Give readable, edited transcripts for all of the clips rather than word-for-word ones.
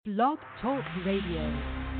Blog Talk Radio.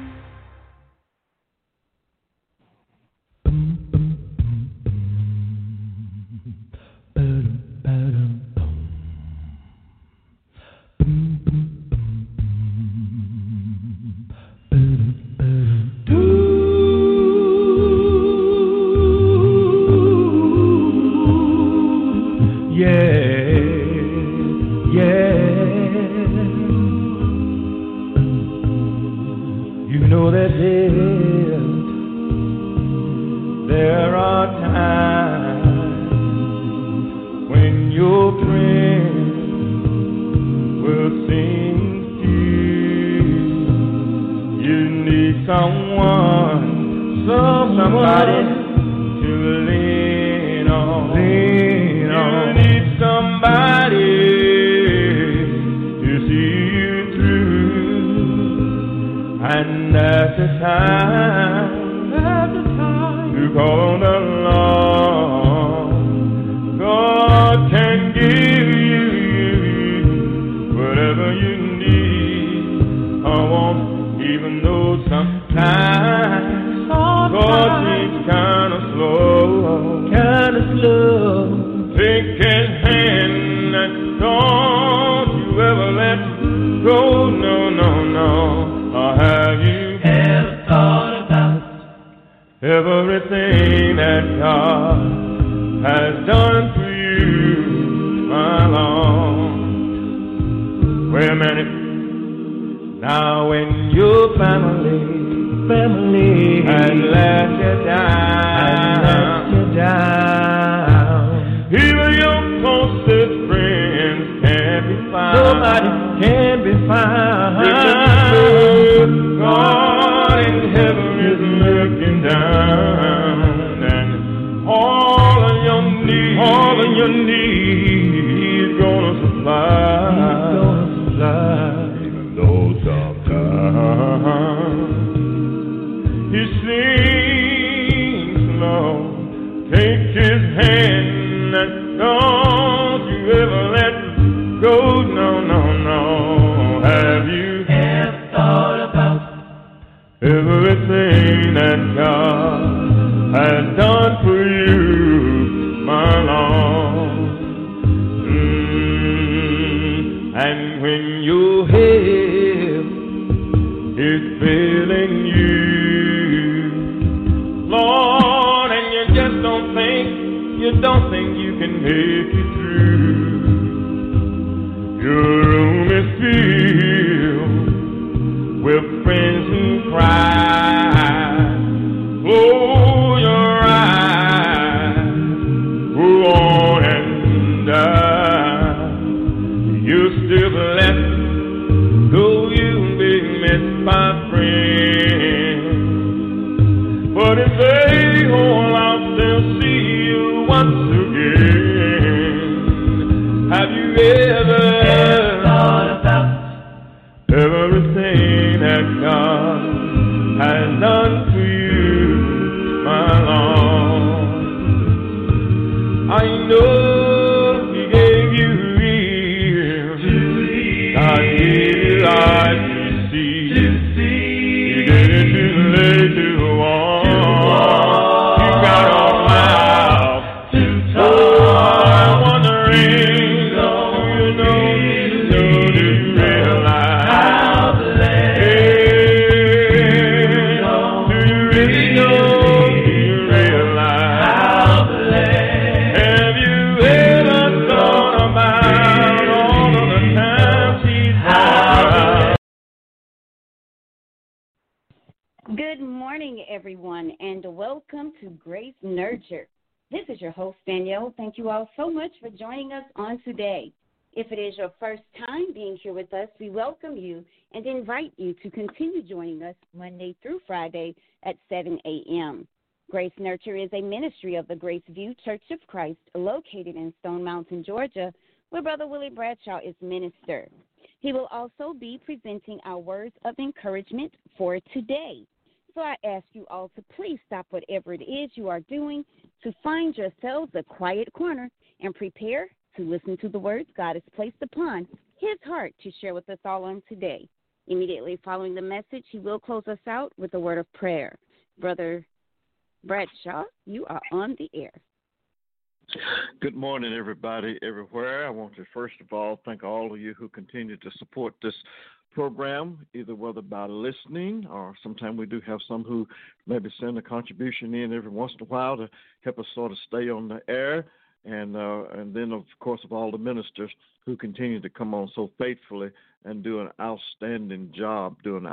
Good morning, everyone, and welcome to Grace Nurture. This is your host, Danielle. Thank you all so much for joining us on today. If it is your first time being here with us, we welcome you and invite you to continue joining us Monday through Friday at 7 a.m. Grace Nurture is a ministry of the Grace View Church of Christ located in Stone Mountain, Georgia, where Brother Willie Bradshaw is minister. He will also be presenting our words of encouragement for today. So I ask you all to please stop whatever it is you are doing to find yourselves a quiet corner and prepare to listen to the words God has placed upon his heart to share with us all on today. Immediately following the message, he will close us out with a word of prayer. Brother Bradshaw, you are on the air. Good morning, everybody, everywhere. I want to first of all thank all of you who continue to support this program, either whether by listening or sometimes we do have some who maybe send a contribution in every once in a while to help us sort of stay on the air. And then, of course, of all the ministers who continue to come on so faithfully and do an outstanding job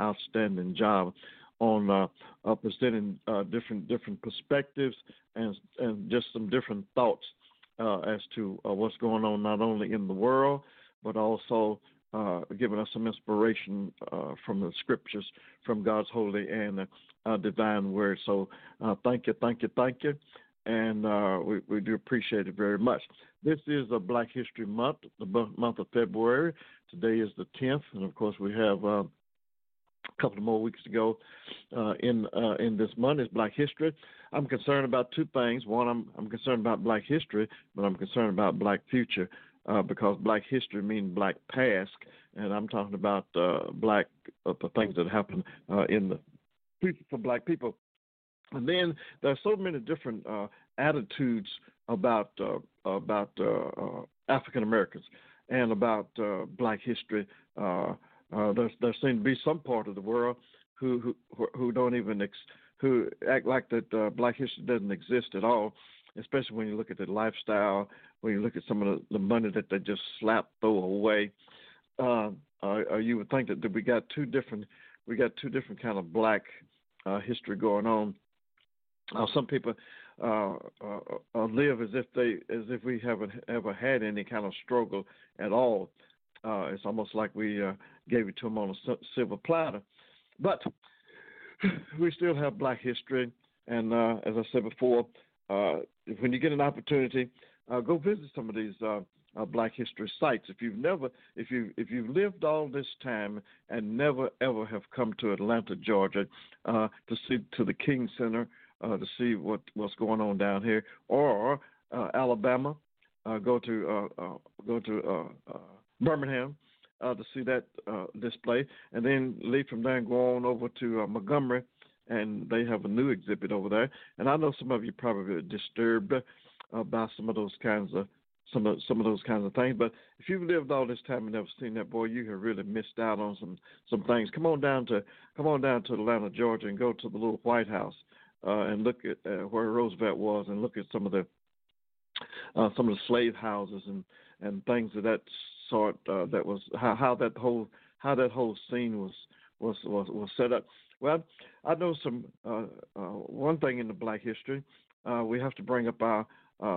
on presenting different perspectives and just some different thoughts as to what's going on not only in the world but also giving us some inspiration from the scriptures, from God's holy and divine word. So thank you, and we do appreciate it very much. This is a Black History Month, the month of February. Today is the 10th, and of course we have a couple of more weeks to go in this month is Black History. I'm concerned about two things. One, I'm concerned about Black history, but I'm concerned about Black future because Black history means Black past, and I'm talking about Black the things that happen in the future for Black people. And then there's so many different attitudes about African Americans and about Black history. There seem to be some part of the world who don't even who act like that Black history doesn't exist at all, especially when you look at the lifestyle, when you look at some of the money that they just throw away. You would think that we got two different kind of Black history going on. Some people live as if we haven't ever had any kind of struggle at all. It's almost like we gave it to them on a silver platter. But we still have Black history, and as I said before, when you get an opportunity, go visit some of these Black history sites. If you've lived all this time and never ever have come to Atlanta, Georgia, to the King Center, to see what's going on down here, or Alabama, go to Birmingham to see that display, and then leave from there and go on over to Montgomery, and they have a new exhibit over there. And I know some of you probably are disturbed about some of those kinds of things. But if you've lived all this time and never seen that, boy, you have really missed out on some things. Come on down to Atlanta, Georgia, and go to the little White House and look at where Roosevelt was, and look at some of the slave houses and things of that sort. That was how that whole scene was set up. Well, I know some one thing in the Black history. We have to bring up our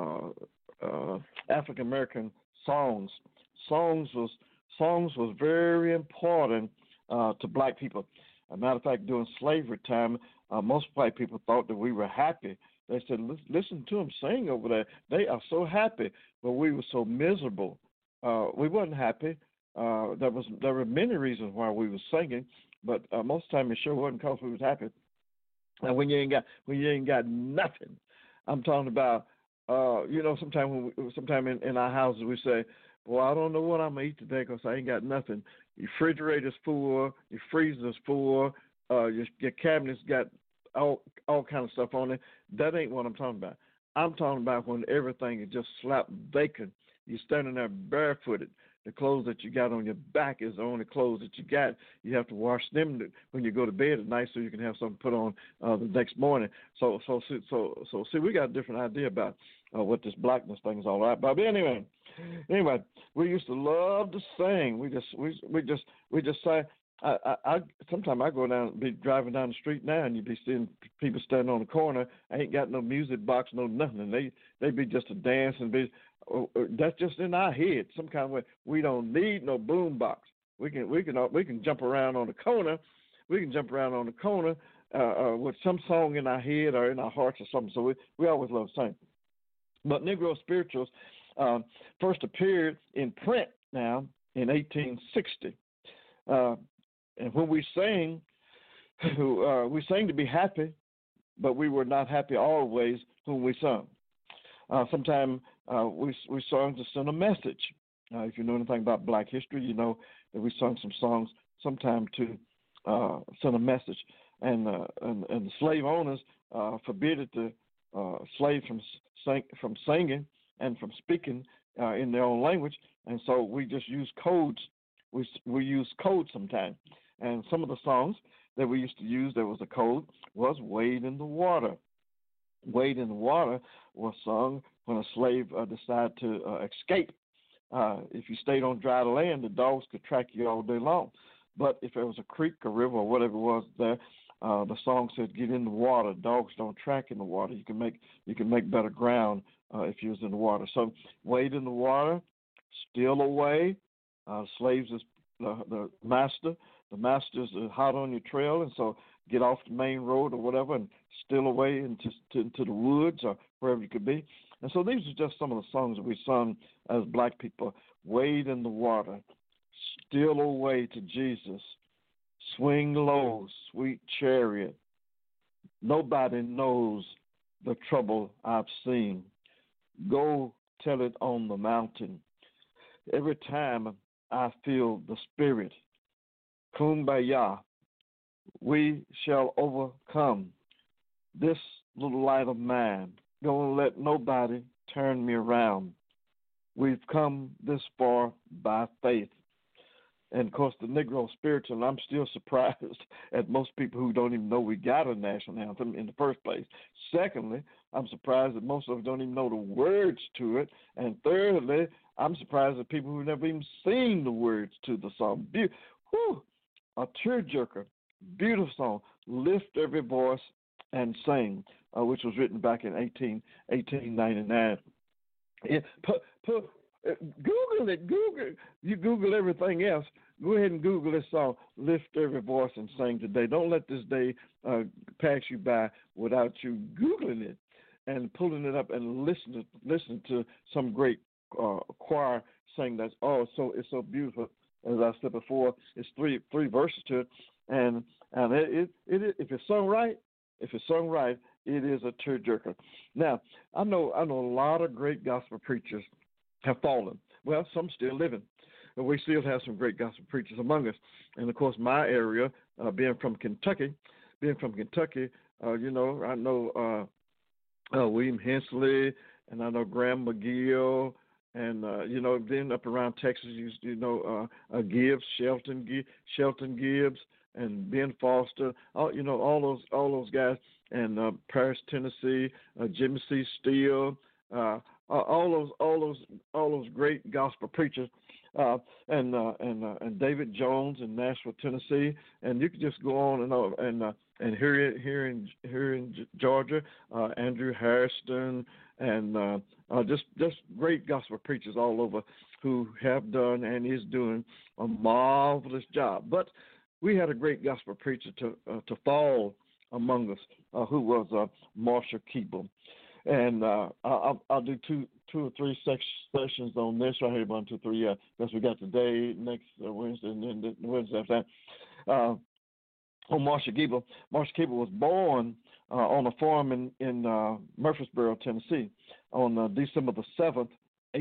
African American songs. Songs was very important to Black people. As a matter of fact, during slavery time, most white people thought that we were happy. They said, "Listen to them sing over there. They are so happy." But we were so miserable. We wasn't happy. There were many reasons why we were singing, but most of the time it sure wasn't because we was happy. And when you ain't got nothing, I'm talking about. Sometime in our houses we say, "Well, I don't know what I'm gonna eat today because I ain't got nothing." Your refrigerator's full, your freezer's full, your cabinet's got all kind of stuff on it. That ain't what I'm talking about. I'm talking about when everything is just slap vacant. You're standing there barefooted. The clothes that you got on your back is the only clothes that you got. You have to wash them when you go to bed at night so you can have something put on the next morning. So see, we got a different idea about what this blackness thing is all about. But anyway, we used to love to sing. We just say. I sometimes I go down, be driving down the street now, and you be seeing people standing on the corner. I ain't got no music box, no nothing. And they be just a dance and be. That's just in our head, some kind of way. We don't need no boom box. We can jump around on the corner. We can jump around on the corner with some song in our head or in our hearts or something. So we always love to sing. But Negro spirituals first appeared in print now in 1860. And when we sang to be happy, but we were not happy always when we sung. Sometimes we sung to send a message. If you know anything about Black history, you know that we sung some songs sometime to send a message, and the slave owners forbid the slave from singing and from speaking in their own language, and so we just use codes. We use codes sometimes, and some of the songs that we used to use that was a code was "Wade in the Water." "Wade in the Water" was sung when a slave decided to escape. If you stayed on dry land, the dogs could track you all day long. But if there was a creek or river or whatever it was there, the song said, "Get in the water. Dogs don't track in the water. You can make better ground if you was in the water." So wade in the water, steal away. Slaves is the master. The master's hot on your trail, and so get off the main road or whatever and steal away into the woods or wherever you could be. And so these are just some of the songs that we sung as black people. Wade in the water, steal away to Jesus, swing low, sweet chariot. Nobody knows the trouble I've seen. Go tell it on the mountain. Every time I feel the Spirit, Kumbaya, we shall overcome. This little light of mine, don't let nobody turn me around. We've come this far by faith. And, of course, the Negro spiritual, and I'm still surprised at most people who don't even know we got a national anthem in the first place. Secondly, I'm surprised that most of us don't even know the words to it. And thirdly, I'm surprised at people who never even seen the words to the song. A tearjerker, beautiful song, Lift Every Voice and Sing, which was written back in 1899. Google it. You Google everything else. Go ahead and Google this song, Lift Every Voice and Sing today. Don't let this day pass you by without you Googling it and pulling it up and listen to some great choir sing that. It's so beautiful. As I said before, it's three verses to it, and it if it's sung right, it is a tearjerker. Now, I know a lot of great gospel preachers have fallen. Well, some still living. And we still have some great gospel preachers among us. And, of course, my area, being from Kentucky, I know William Hensley, and I know Graham McGill, and, then up around Texas, Gibbs, Shelton Gibbs, and Ben Foster, all those guys, and Paris, Tennessee, Jimmy C. Steele, all those great gospel preachers, and David Jones in Nashville, Tennessee, and you could just go on and on, and here in Georgia, Andrew Hairston, and just great gospel preachers all over who have done and is doing a marvelous job. But we had a great gospel preacher to fall among us, who was Marshall Keeble. And I'll do two or three sessions on this right here, 1, 2, 3, because we got today, next Wednesday, and then the Wednesday after that. On Marshall Keeble. Marshall Keeble was born on a farm in Murfreesboro, Tennessee, on December the 7th,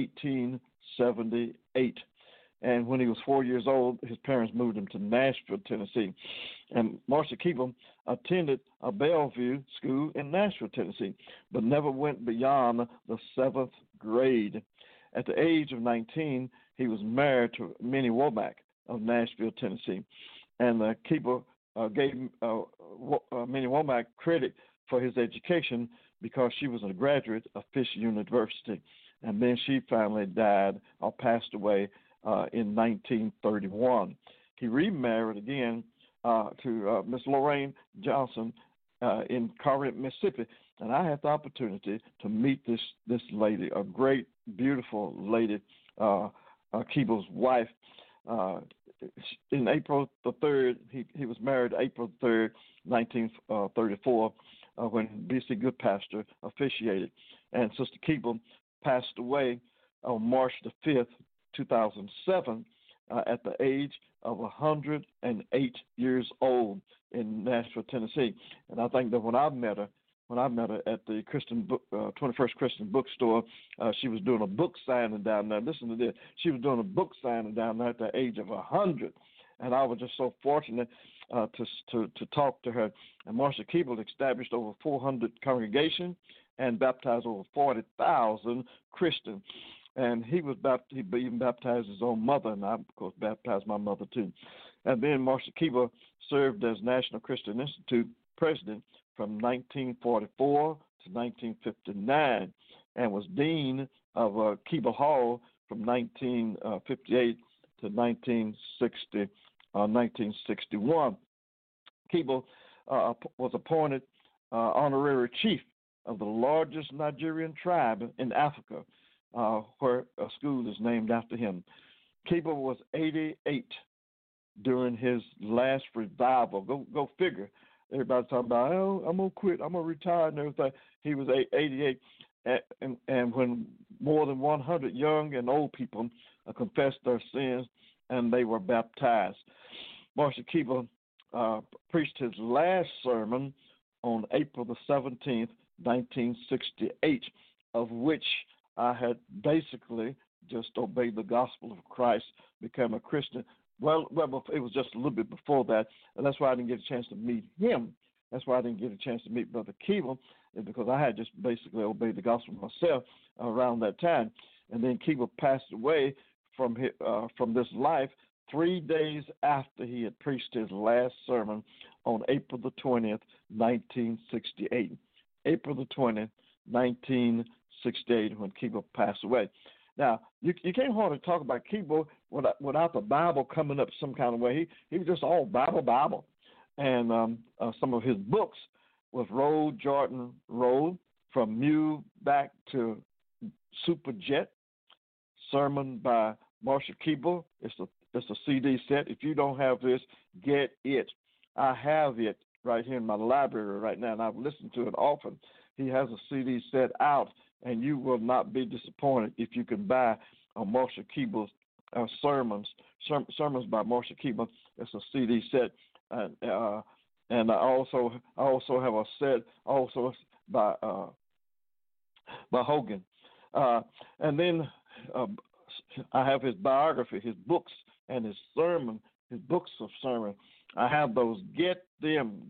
1878. And when he was 4 years old, his parents moved him to Nashville, Tennessee. And Marshall Keeble attended a Bellevue school in Nashville, Tennessee, but never went beyond the 7th grade. At the age of 19, he was married to Minnie Womack of Nashville, Tennessee. And Keeble gave Minnie Womack credit for his education because she was a graduate of Fisk University. And then she finally died or passed away in 1931. He remarried again to Miss Lorraine Johnson in Corinth, Mississippi, and I had the opportunity to meet this lady, a great, beautiful lady, Keeble's wife. In April the 3rd, he was married April 3rd, 1934, when B.C. Goodpasture officiated, and Sister Keeble passed away on March the 5th, 2007, at the age of 108 years old in Nashville, Tennessee. And I think that when I met her at the 21st Christian Bookstore, she was doing a book signing down there. Listen to this. She was doing a book signing down there at the age of 100. and I was just so fortunate to talk to her. And Marcia Keeble established over 400 congregations and baptized over 40,000 Christians. And he even baptized his own mother, and I, of course, baptized my mother too. And then Marcia Keeble served as National Christian Institute president from 1944 to 1959, and was dean of Keeble Hall from 1958 to 1961. Keeble was appointed honorary chief of the largest Nigerian tribe in Africa, where a school is named after him. Keeble was 88 during his last revival. Go figure. Everybody talking about, oh, I'm going to quit, I'm going to retire and everything. He was 88, and when more than 100 young and old people confessed their sins, and they were baptized. Marcia Keeble preached his last sermon on April the 17th, 1968, of which I had basically just obeyed the gospel of Christ, become a Christian. Well, it was just a little bit before that, and that's why I didn't get a chance to meet him. That's why I didn't get a chance to meet Brother Keeble, because I had just basically obeyed the gospel myself around that time. And then Keeble passed away from this life 3 days after he had preached his last sermon on April the 20th, 1968. April the 20th, 1968, when Keeble passed away. Now, you can't hardly talk about Keeble without the Bible coming up some kind of way. He was just all Bible. And some of his books was Road, Jordan Road, From Mule Back to Superjet, sermon by Marcia Keeble. It's a CD set. If you don't have this, get it. I have it right here in my library right now, and I've listened to it often. He has a CD set out, and you will not be disappointed if you can buy Marcia Keeble's sermons by Marcia Keeble. It's a CD set, and I also have a set also by Hogan, and then I have his biography, his books, and his books of sermon. I have those. Get them.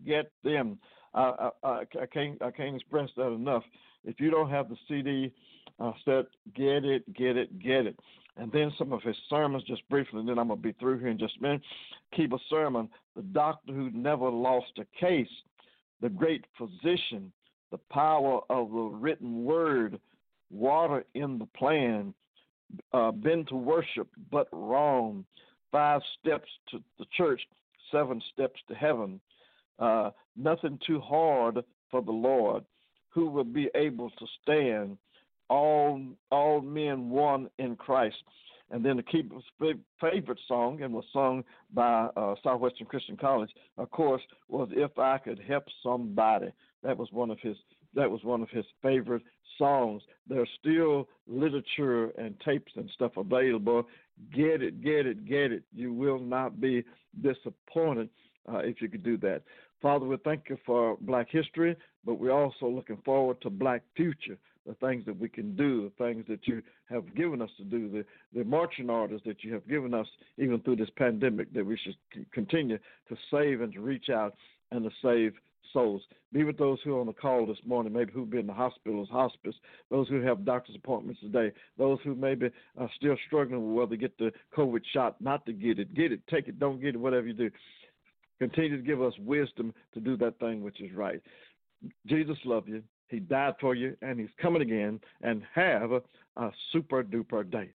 I can't express that enough. If you don't have the CD set, get it. And then some of his sermons, just briefly, and then I'm going to be through here in just a minute. Keeble's sermon, The Doctor Who Never Lost a Case, The Great Physician, The Power of the Written Word, Water in the Plan, Been to Worship But Wrong, 5 Steps to the Church, 7 Steps to Heaven, Nothing Too Hard for the Lord, Who Will Be Able to Stand, All Men One in Christ. And then the Keeble's favorite song, and was sung by Southwestern Christian College, of course, was If I Could Help Somebody. That was one of his favorite songs. There's still literature and tapes and stuff available. Get it. You will not be disappointed if you could do that. Father, we thank you for Black history, but we're also looking forward to Black future, the things that we can do, the things that you have given us to do, the marching orders that you have given us even through this pandemic, that we should continue to save and to reach out and to save souls. Be with those who are on the call this morning, maybe who've been in the hospitals, hospice, those who have doctor's appointments today, those who maybe are still struggling with whether to get the COVID shot, not to get it, take it, don't get it, whatever you do. Continue to give us wisdom to do that thing which is right. Jesus loves you. He died for you, and he's coming again, and have a super duper day.